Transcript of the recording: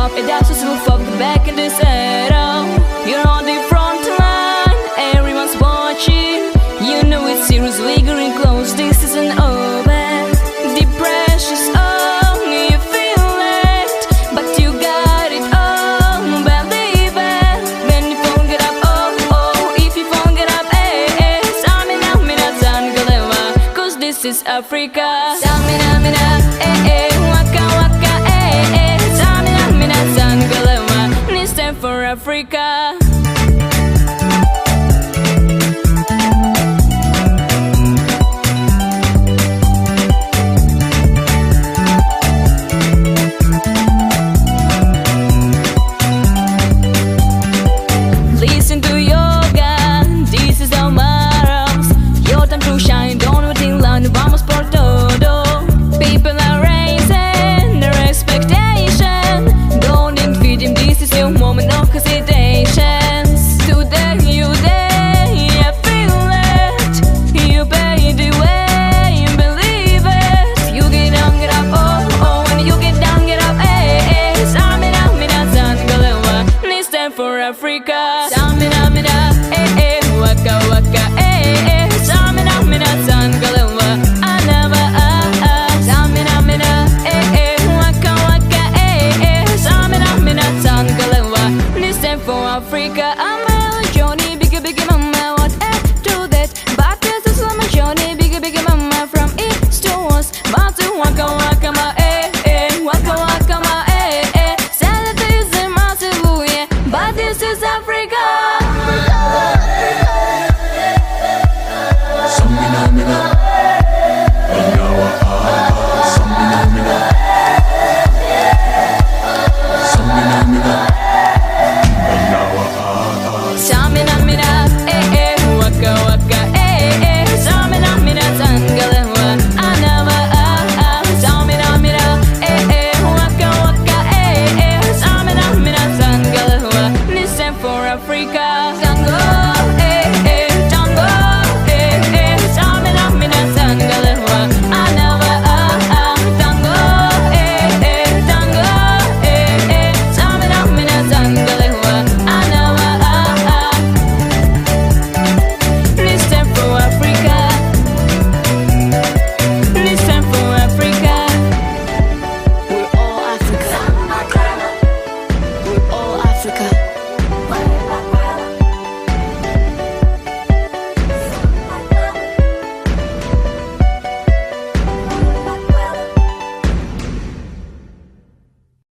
pop it up, so we'll fall back in the saddle. You're on the front line, everyone's watching. You know it's seriously getting close, this isn't over. The pressure's on, you feel it, but you got it all, believe it. When you phone get up, oh, if you phone get up, Samina, Tangalema, cause this is Africa. Samina, waka waka, Samina, Tangalema, it's time for Africa. Listen to yoga, this is our morals. Your time to shine, don't wait in line, vamos por todo. People are raising their expectation. Don't defeat them, this is your moment of hesitations. Today, I feel it. You pay the way, believe it. You get down, get up, oh, when you get down, get up, Samina, Tangalema, it's time for Africa.